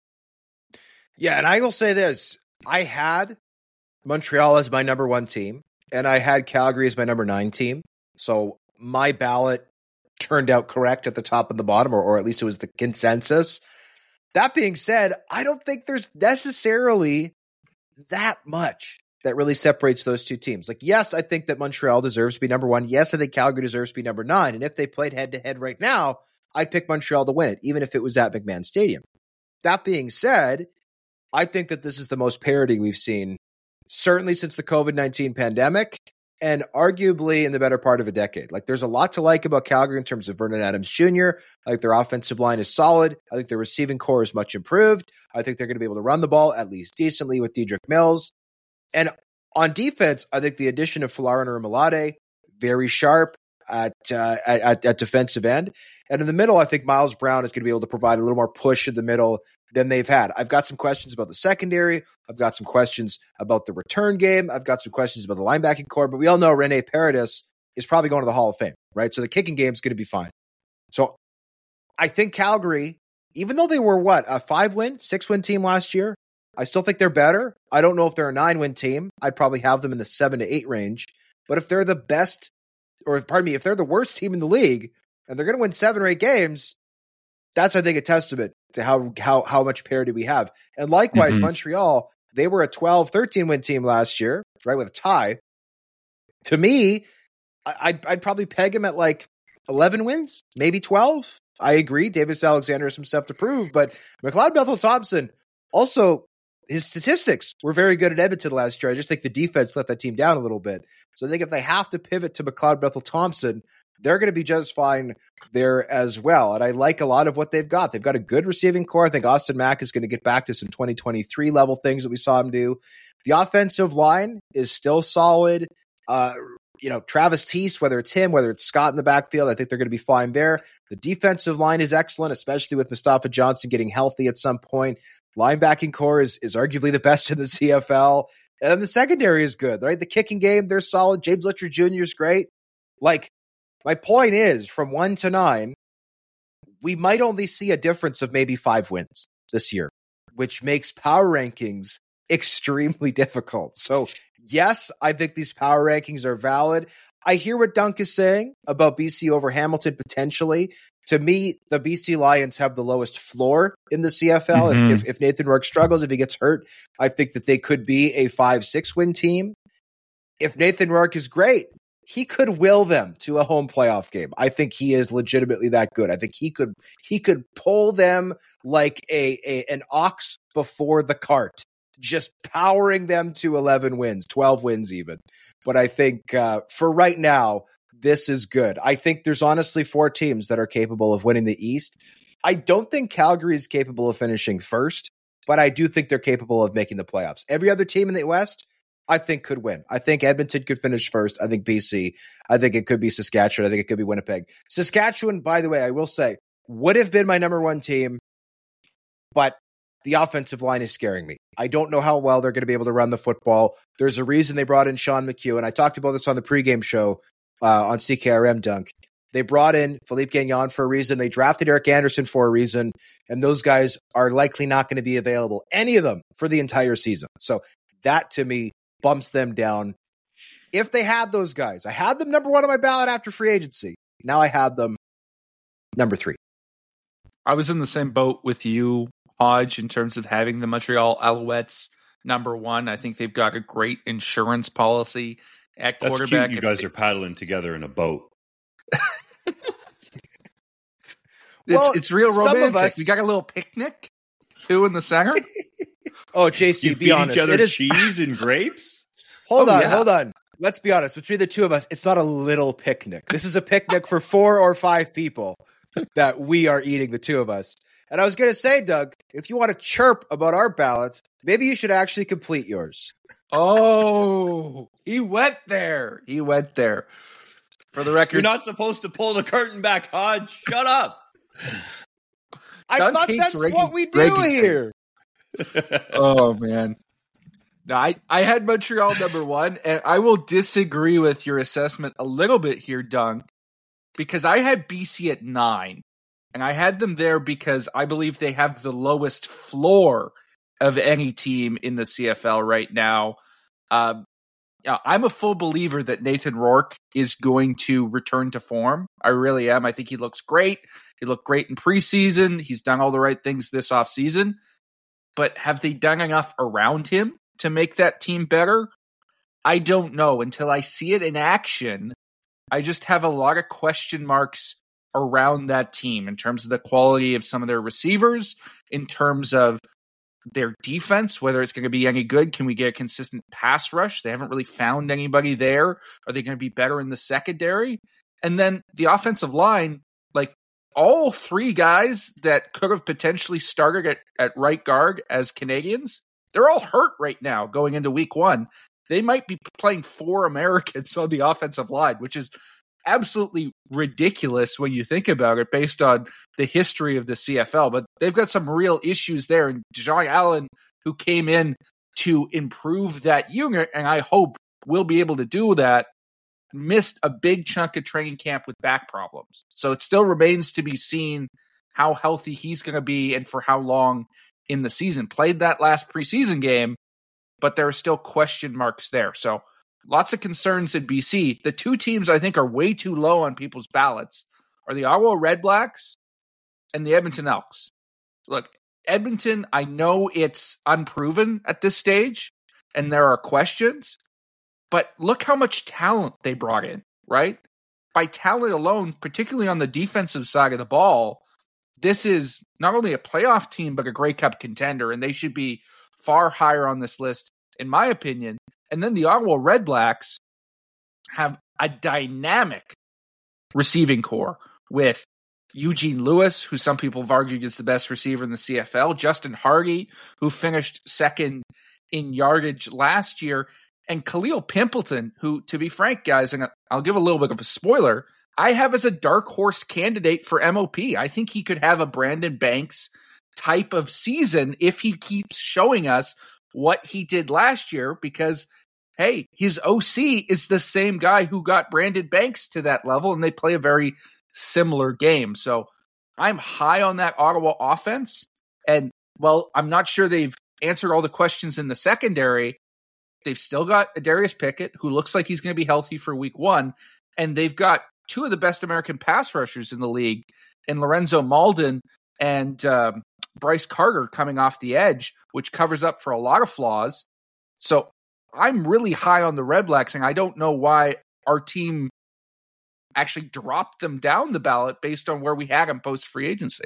Yeah, and I will say this. I had Montreal as my number one team, and I had Calgary as my number nine team. So my ballot turned out correct at the top and the bottom, or, or at least it was the consensus. That being said, I don't think there's necessarily that much that really separates those two teams. Like, yes, I think that Montreal deserves to be number one. Yes, I think Calgary deserves to be number nine. And if they played head-to-head right now, I'd pick Montreal to win it, even if it was at McMahon Stadium. That being said, I think that this is the most parity we've seen, certainly since the covid nineteen pandemic, and arguably in the better part of a decade. Like, there's a lot to like about Calgary in terms of Vernon Adams Junior I think their offensive line is solid. I think their receiving core is much improved. I think they're going to be able to run the ball at least decently with Dedrick Mills. And On defense, I think the addition of Folarin Orimolade, very sharp at, uh, at at defensive end. And in the middle, I think Miles Brown is going to be able to provide a little more push in the middle than they've had. I've got some questions about the secondary. I've got some questions about the return game. I've got some questions about the linebacking core. But we all know Rene Paredes is probably going to the Hall of Fame, right? So the kicking game is going to be fine. So I think Calgary, even though they were, what, a five-win, six-win team last year, I still think they're better. I don't know if they're a nine-win team. I'd probably have them in the seven to eight range. But if they're the best, or pardon me, if they're the worst team in the league and they're going to win seven or eight games, that's, I think, a testament to how how how much parity we have. And likewise, mm-hmm. Montreal, they were a twelve, thirteen-win team last year, right, with a tie. To me, I'd, I'd probably peg him at like eleven wins, maybe twelve. I agree. Davis Alexander has some stuff to prove, but McLeod Bethel-Thompson also, his statistics were very good at Edmonton last year. I just think the defense let that team down a little bit. So I think if they have to pivot to McLeod Bethel-Thompson, they're going to be just fine there as well. And I like a lot of what they've got. They've got a good receiving core. I think Austin Mack is going to get back to some twenty twenty-three level things that we saw him do. The offensive line is still solid. Uh, you know, Travis Teese, whether it's him, whether it's Scott in the backfield, I think they're going to be fine there. The defensive line is excellent, especially with Mustafa Johnson getting healthy at some point. Linebacking core is, is arguably the best in the C F L. And then the secondary is good, right? The kicking game, they're solid. James Litcher Junior is great. Like, my point is, from one to nine, we might only see a difference of maybe five wins this year, which makes power rankings extremely difficult. So, yes, I think these power rankings are valid. I hear what Dunk is saying about B C over Hamilton potentially. To me, the B C Lions have the lowest floor in the C F L. Mm-hmm. If, if, if Nathan Rourke struggles, if he gets hurt, I think that they could be a five, six win team. If Nathan Rourke is great, he could will them to a home playoff game. I think he is legitimately that good. I think he could he could pull them like a, a an ox before the cart, just powering them to eleven wins, twelve wins even. But I think uh, for right now, this is good. I think there's honestly four teams that are capable of winning the East. I don't think Calgary is capable of finishing first, but I do think they're capable of making the playoffs. Every other team in the West, I think, could win. I think Edmonton could finish first. I think B C. I think it could be Saskatchewan. I think it could be Winnipeg. Saskatchewan, by the way, I will say, would have been my number one team, but the offensive line is scaring me. I don't know how well they're going to be able to run the football. There's a reason they brought in Sean McHugh, and I talked about this on the pregame show uh, on C K R M Dunk. They brought in Philippe Gagnon for a reason. They drafted Eric Anderson for a reason, and those guys are likely not going to be available, any of them, for the entire season. So that, to me, bumps them down. If they had those guys, I had them number one on my ballot after free agency. Now I have them number three. I was in the same boat with you, Hodge, in terms of having the Montreal Alouettes number one. I think they've got a great insurance policy at That's quarterback. Cute. You guys they... are paddling together in a boat. well, it's, it's real romantic. Us... We got a little picnic too in the center. Oh, J C, you be feed honest. each other it is... cheese and grapes? Hold oh, on, yeah. hold on. Let's be honest. Between the two of us, it's not a little picnic. This is a picnic for four or five people that we are eating, the two of us. And I was going to say, Doug, if you want to chirp about our ballots, maybe you should actually complete yours. Oh, he went there. He went there. For the record, you're not supposed to pull the curtain back, Hodge. Shut up. I Doug thought that's ranking, what we do here. Oh, man. No, I, I had Montreal number one, and I will disagree with your assessment a little bit here, Dunk, because I had B C at nine, and I had them there because I believe they have the lowest floor of any team in the C F L right now. Um, I'm a full believer that Nathan Rourke is going to return to form. I really am. I think he looks great. He looked great in preseason. He's done all the right things this offseason. But have they done enough around him to make that team better? I don't know. Until I see it in action, I just have a lot of question marks around that team in terms of the quality of some of their receivers, in terms of their defense, whether it's going to be any good. Can we get a consistent pass rush? They haven't really found anybody there. Are they going to be better in the secondary? And then the offensive line, like all three guys that could have potentially started at, at right guard as Canadians, they're all hurt right now going into week one. they might be playing four Americans on the offensive line, which is absolutely ridiculous when you think about it based on the history of the C F L. But they've got some real issues there. And Josh Allen, who came in to improve that unit, and I hope will be able to do that, missed a big chunk of training camp with back problems. So it still remains to be seen how healthy he's going to be and for how long in the season. Played that last preseason game, but there are still question marks there. So lots of concerns in B C. The two teams I think are way too low on people's ballots are the Ottawa Redblacks and the Edmonton Elks. Look, Edmonton, I know it's unproven at this stage, and there are questions, but look how much talent they brought in, right? By talent alone, particularly on the defensive side of the ball, this is not only a playoff team, but a Grey Cup contender, and they should be far higher on this list, in my opinion. And then the Ottawa Redblacks have a dynamic receiving core with Eugene Lewis, who some people have argued is the best receiver in the C F L, Justin Hardy, who finished second in yardage last year, and Khalil Pimpleton, who, to be frank, guys, and I'll give a little bit of a spoiler, I have as a dark horse candidate for M O P. I think he could have a Brandon Banks type of season if he keeps showing us what he did last year, because, hey, his O C is the same guy who got Brandon Banks to that level, and they play a very similar game. So I'm high on that Ottawa offense. And, well, I'm not sure they've answered all the questions in the secondary. They've still got Darius Pickett, who looks like he's going to be healthy for week one. And they've got two of the best American pass rushers in the league, in Lorenzo Malden and um, Bryce Carter coming off the edge, which covers up for a lot of flaws. So I'm really high on the Redblacks, and I don't know why our team actually dropped them down the ballot based on where we had them post-free agency.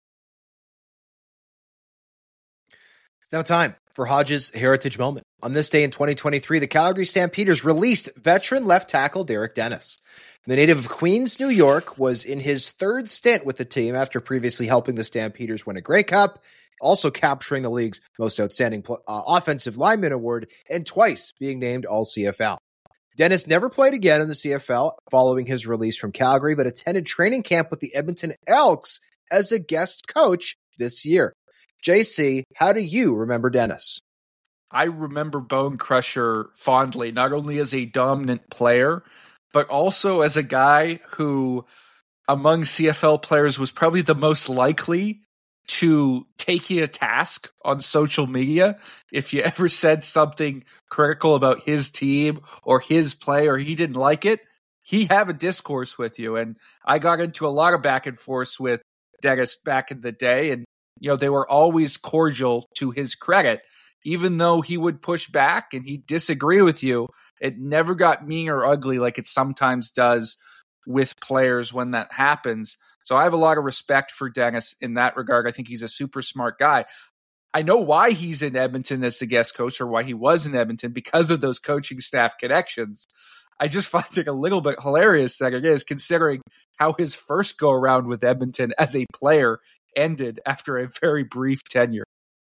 It's now time for Hodges' Heritage Moment. On this day in twenty twenty-three, the Calgary Stampeders released veteran left tackle Derek Dennis. The native of Queens, New York, was in his third stint with the team after previously helping the Stampeders win a Grey Cup, also capturing the league's most outstanding uh, offensive lineman award, and twice being named All C F L. Dennis never played again in the C F L following his release from Calgary, but attended training camp with the Edmonton Elks as a guest coach this year. J C, how do you remember Dennis? I remember Bone Crusher fondly, not only as a dominant player, but also as a guy who, among C F L players, was probably the most likely to take you to task on social media if you ever said something critical about his team or his play or he didn't like it. He'd have a discourse with you. And I got into a lot of back and forth with Dennis back in the day. And, you know, they were always cordial, to his credit. Even though he would push back and he'd disagree with you, it never got mean or ugly like it sometimes does with players when that happens. So I have a lot of respect for Dennis in that regard. I think he's a super smart guy. I know why he's in Edmonton as the guest coach, or why he was in Edmonton, because of those coaching staff connections. I just find it a little bit hilarious that it is, considering how his first go around with Edmonton as a player ended after a very brief tenure.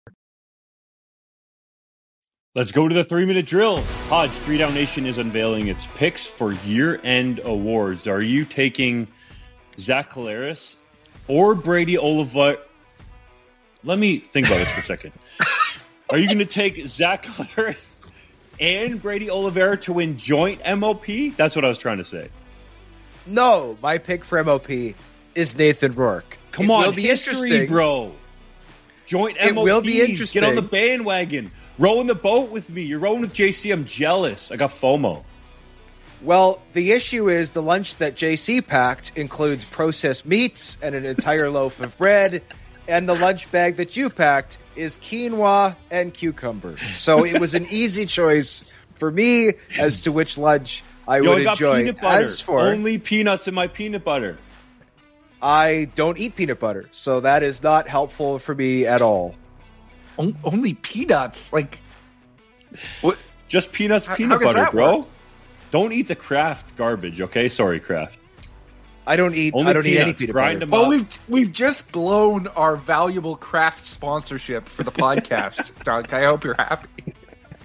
Let's go to the three-minute drill. Hodge, Three Down Nation is unveiling its picks for year-end awards. Are you taking Zach Collaros or Brady Oliveira? Let me think about this for a second. Are you going to take Zach Collaros and Brady Oliveira to win joint M O P? That's what I was trying to say. No, my pick for M O P is Nathan Rourke. Come it on, will be history, interesting, bro. Joint M O Ps. It will be interesting. Get on the bandwagon. Row in the boat with me. You're rowing with J C. I'm jealous. I got FOMO. Well, the issue is the lunch that J C packed includes processed meats and an entire loaf of bread, and the lunch bag that you packed is quinoa and cucumbers. So it was an easy choice for me as to which lunch I Yo, would I got enjoy. Peanut butter. As for only peanuts in my peanut butter. I don't eat peanut butter, so that is not helpful for me at all. O- only peanuts? Like, what? Just peanuts, How- peanut how does butter, that bro. work? Don't eat the Kraft garbage, okay? Sorry, Kraft. I don't eat. Only I don't eat any peanuts. peanut Grind butter. them Well, up. we've we've just blown our valuable Kraft sponsorship for the podcast, Doug. I hope you're happy.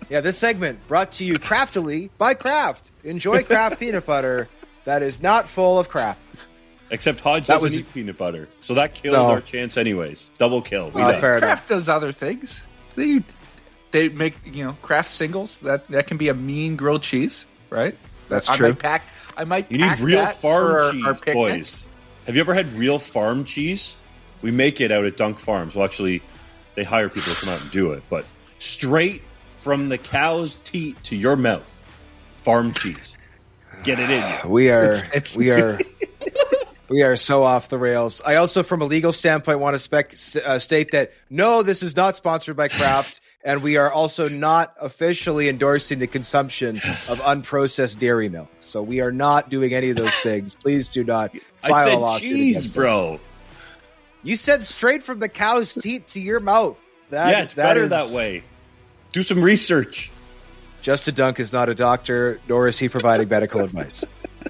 Yeah, this segment brought to you craftily by Kraft. Enjoy Kraft peanut butter that is not full of crap. Except Hodge That doesn't was- eat peanut butter. So that killed No. our chance anyways. Double kill. We Uh, done. fair enough. Kraft does other things. They they make, you know, Kraft singles. That that can be a mean grilled cheese, right? That's I true. Might pack. I might. You need pack real that farm for our- cheese, our picnic. boys. Have you ever had real farm cheese? We make it out at Dunk Farms. Well, actually, they hire people to come out and do it. But straight from the cow's teat to your mouth, farm cheese. Get it in you. We are It's- it's- we are we are so off the rails. I also, from a legal standpoint, want to spec, uh, state that no, this is not sponsored by Kraft, and we are also not officially endorsing the consumption of unprocessed dairy milk. So we are not doing any of those things. Please do not I file a said lawsuit cheese, against us. bro. You said straight from the cow's teat to your mouth. That, Yeah, it's that better is- that way. Do some research. Justin Dunk is not a doctor, nor is he providing medical advice.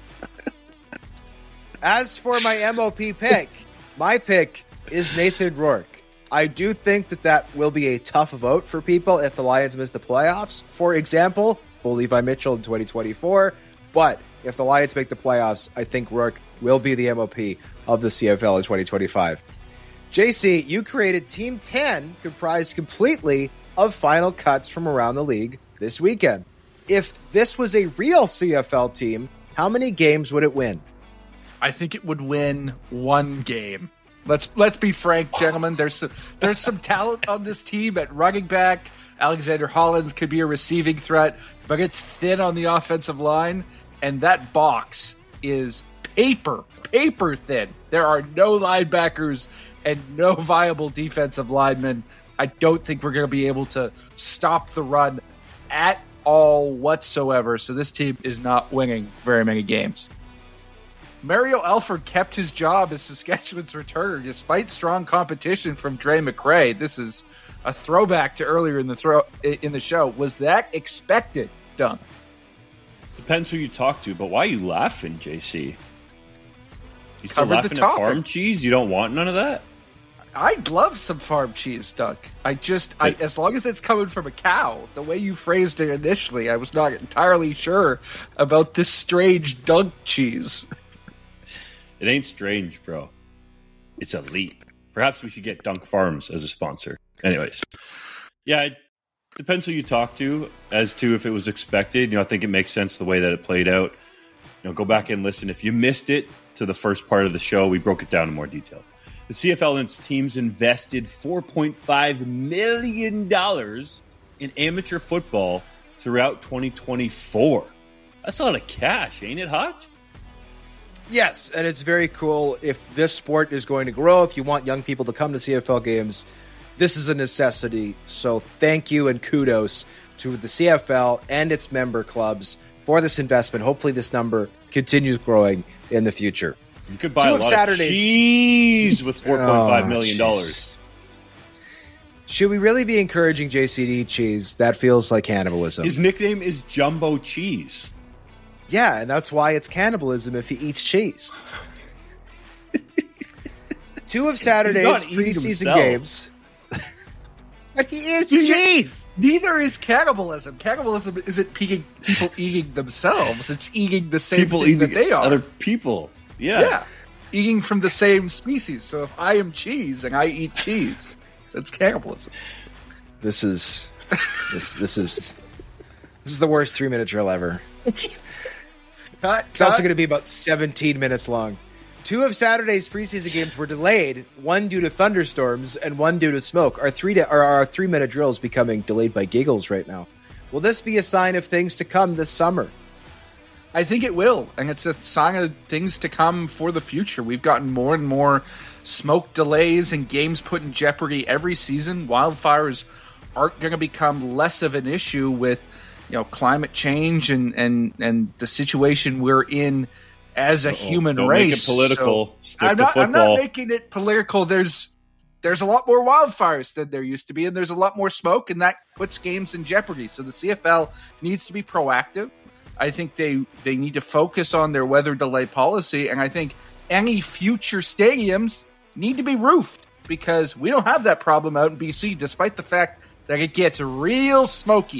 As for my M O P pick, my pick is Nathan Rourke. I do think that that will be a tough vote for people if the Lions miss the playoffs. For example, we'll Levi Mitchell in twenty twenty-four. But if the Lions make the playoffs, I think Rourke will be the M O P of the C F L in twenty twenty-five. J C, you created Team ten, comprised completely of final cuts from around the league this weekend. If this was a real C F L team, how many games would it win? I think it would win one game. Let's let's be frank, gentlemen. There's some, there's some talent on this team at running back. Alexander Hollins could be a receiving threat, but it's thin on the offensive line, and that box is paper, paper thin. There are no linebackers and no viable defensive linemen. I don't think we're going to be able to stop the run at all whatsoever. So this team is not winning very many games. Mario Alford kept his job as Saskatchewan's returner despite strong competition from Dre McRae. This is a throwback to earlier in the throw in the show. Was that expected, Dunk? Depends who you talk to, but why are you laughing, J C? You still Covered the laughing at topic. farm cheese? You don't want none of that? I'd love some farm cheese, Dunk. I just, I, as long as it's coming from a cow, the way you phrased it initially, I was not entirely sure about this strange Dunk cheese. It ain't strange, bro. It's elite. Perhaps we should get Dunk Farms as a sponsor. Anyways, yeah, it depends who you talk to as to if it was expected. You know, I think it makes sense the way that it played out. You know, go back and listen. If you missed it to the first part of the show, we broke it down in more detail. The C F L and its teams invested four point five million dollars in amateur football throughout twenty twenty-four. That's a lot of cash, ain't it, Hodge? Yes, and it's very cool if this sport is going to grow. If you want young people to come to C F L games, this is a necessity. So thank you and kudos to the C F L and its member clubs for this investment. Hopefully this number continues growing in the future. You could buy Two a of lot Saturday's- of cheese with four point five Oh, million dollars. Should we really be encouraging J C to eat cheese? That feels like cannibalism. His nickname is Jumbo Cheese. Yeah, and that's why it's cannibalism if he eats cheese. Two of Saturday's not eating preseason himself. games. But he is cheese. Neither is cannibalism. Cannibalism isn't pe- people eating themselves. It's eating the same People thing eating that they are. other people. Yeah. yeah. Eating from the same species. So if I am cheese and I eat cheese, that's cannibalism. This is this this is this is the worst three minute drill ever. Cut, It's also going to be about seventeen minutes long. Two of Saturday's preseason games were delayed, one due to thunderstorms and one due to smoke. Our three to, our, our three minute drill is becoming delayed by giggles right now. Will this be a sign of things to come this summer? I think it will, and it's a sign of things to come for the future. We've gotten more and more smoke delays and games put in jeopardy every season. Wildfires aren't going to become less of an issue with, you know, climate change and and and the situation we're in as a human Don't race. make it political. So Stick I'm to not. I'm not football. making it political. There's there's a lot more wildfires than there used to be, and there's a lot more smoke, and that puts games in jeopardy. So the C F L needs to be proactive. I think they they need to focus on their weather delay policy, and I think any future stadiums need to be roofed because we don't have that problem out in B C, despite the fact that it gets real smoky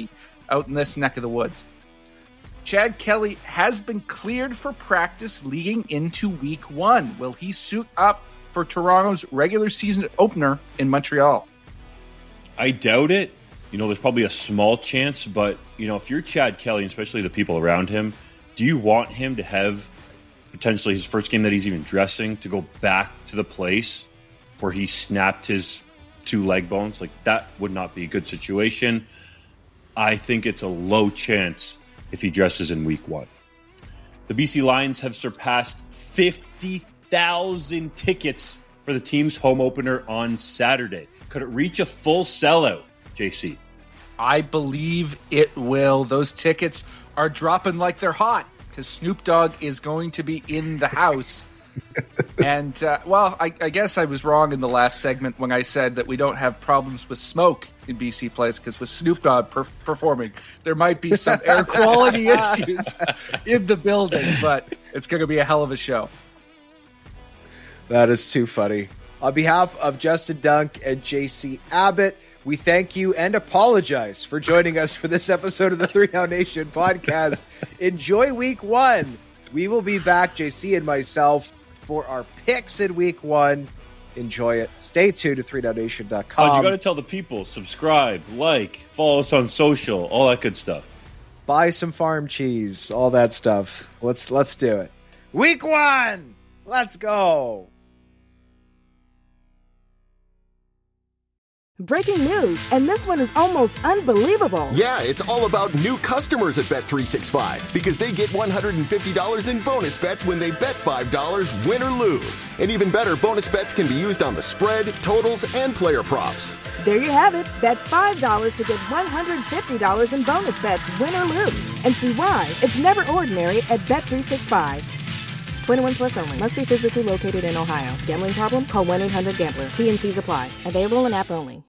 out in this neck of the woods. Chad Kelly has been cleared for practice leading into week one. Will he suit up for Toronto's regular season opener in Montreal? I doubt it. You know, there's probably a small chance, but, you know, if you're Chad Kelly, and especially the people around him, do you want him to have potentially his first game that he's even dressing to go back to the place where he snapped his two leg bones? Like, that would not be a good situation. I think it's a low chance if he dresses in week one. The B C Lions have surpassed fifty thousand tickets for the team's home opener on Saturday. Could it reach a full sellout, J C? I believe it will. Those tickets are dropping like they're hot because Snoop Dogg is going to be in the house. and, uh, well, I, I guess I was wrong in the last segment when I said that we don't have problems with smoke in B C Place, because with Snoop Dogg per- performing, there might be some air quality issues in the building, but it's going to be a hell of a show. That is too funny. On behalf of Justin Dunk and J C Abbott, we thank you and apologize for joining us for this episode of the Three Down Nation podcast. Enjoy week one. We will be back, J C and myself, for our picks in week one. Enjoy it. Stay tuned to three down nation dot com. Oh, you got to tell the people, subscribe, like, follow us on social, all that good stuff. Buy some farm cheese, all that stuff. Let's let's do it. Week one. Let's go. Breaking news, and this one is almost unbelievable. Yeah, it's all about new customers at Bet three sixty-five because they get one hundred fifty dollars in bonus bets when they bet five dollars, win or lose. And even better, bonus bets can be used on the spread, totals, and player props. There you have it. Bet five dollars to get one hundred fifty dollars in bonus bets, win or lose. And see why it's never ordinary at Bet three sixty-five. twenty-one plus only. Must be physically located in Ohio. Gambling problem? Call one eight hundred gambler. T N Cs apply. Available in app only.